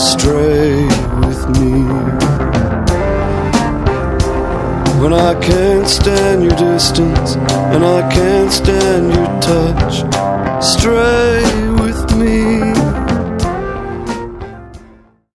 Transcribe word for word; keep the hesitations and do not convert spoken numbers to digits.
stray with me. When I can't stand your distance and I can't stand your touch, stray